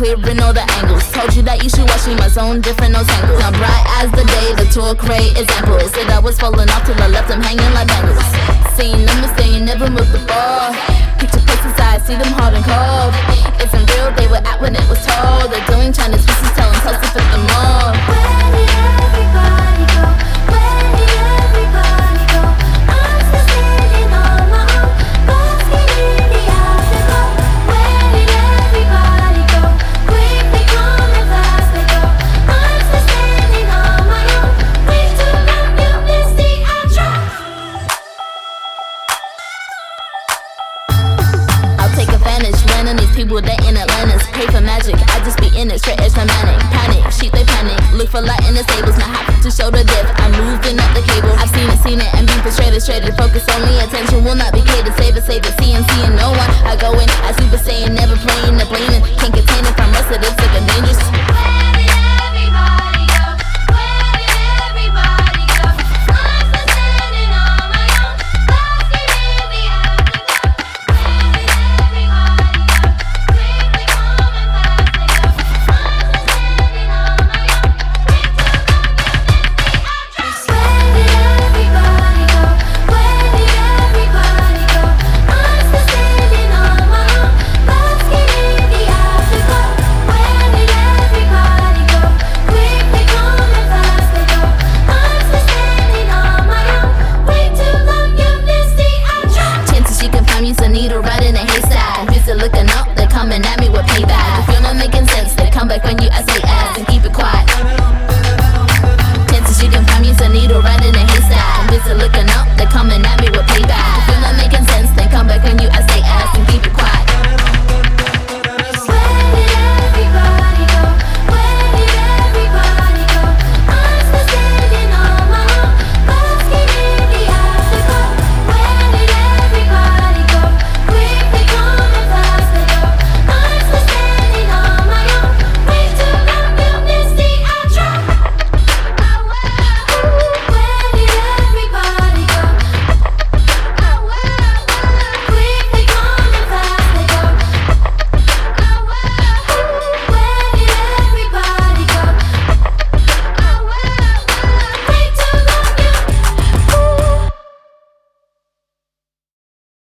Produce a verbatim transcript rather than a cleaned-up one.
clearing all the angles. Told you that you should watch me, my zone different, no tangles. Now bright as the day, the tour crate example. Said I was falling off till I left them hanging like bangles. Seeing them and saying never move the ball. Picture places I see them hard and cold. Isn't real, they were at when it was told. They're doing China's pieces, telling close to fit them all. Where did everybody go? Where did everybody go? I'm still standing on my own, basking in the afterglow. Where did everybody go? Quickly come and fast they go. I'm still standing on my own. Please do not you miss the outro. I'll take advantage, landing these people that in Atlantis. Pray for magic, I just be in it, straight edge for manic. Panic, sheep they panic, look for light in the stables. Not happy to show the depth, I'm moving up the cable. I've seen it, seen it, and being frustrated, straight. Focus only,